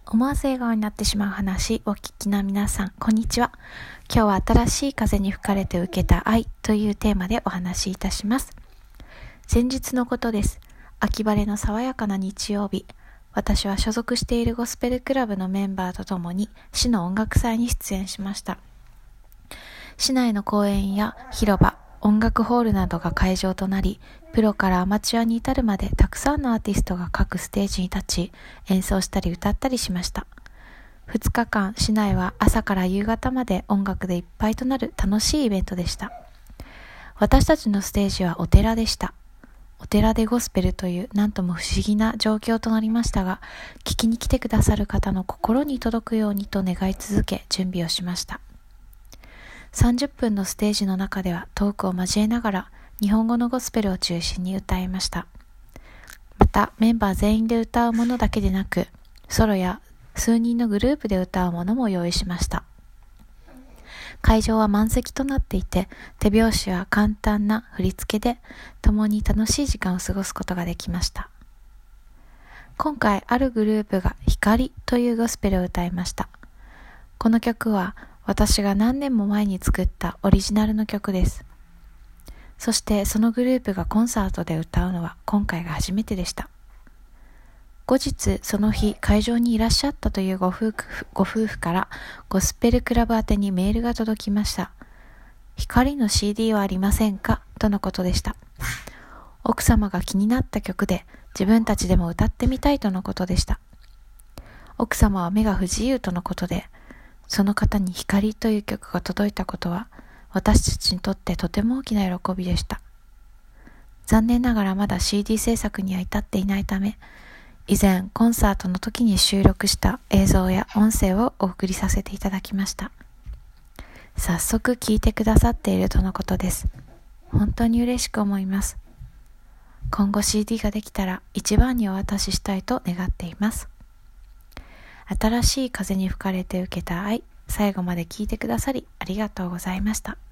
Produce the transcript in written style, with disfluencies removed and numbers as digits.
思わず笑顔になってしまう話をお聞きの皆さん、こんにちは。今日は新しい風に吹かれて受けた愛というテーマでお話しいたします。前日のことです。秋晴れの爽やかな日曜日、私は所属しているゴスペルクラブのメンバーとともに市の音楽祭に出演しました。市内の公園や広場、音楽ホールなどが会場となり、プロからアマチュアに至るまでたくさんのアーティストが各ステージに立ち、演奏したり歌ったりしました。2日間、市内は朝から夕方まで音楽でいっぱいとなる楽しいイベントでした。私たちのステージはお寺でした。お寺でゴスペルというなんとも不思議な状況となりましたが、聞きに来てくださる方の心に届くようにと願い続け準備をしました。30分のステージの中ではトークを交えながら日本語のゴスペルを中心に歌いました。またメンバー全員で歌うものだけでなく、ソロや数人のグループで歌うものも用意しました。会場は満席となっていて、手拍子は簡単な振り付けで共に楽しい時間を過ごすことができました。今回あるグループが光というゴスペルを歌いました。この曲は私が何年も前に作ったオリジナルの曲です。そしてそのグループがコンサートで歌うのは今回が初めてでした。後日その日会場にいらっしゃったというご夫婦からゴスペルクラブ宛てにメールが届きました。光の CD はありませんかとのことでした。奥様が気になった曲で自分たちでも歌ってみたいとのことでした。奥様は目が不自由とのことで、その方に光という曲が届いたことは私たちにとってとても大きな喜びでした。残念ながらまだ CD 制作には至っていないため、以前コンサートの時に収録した映像や音声をお送りさせていただきました。早速聞いてくださっているとのことです。本当に嬉しく思います。今後 CD ができたら一番にお渡ししたいと願っています。新しい風に吹かれて受けた愛、最後まで聞いてくださりありがとうございました。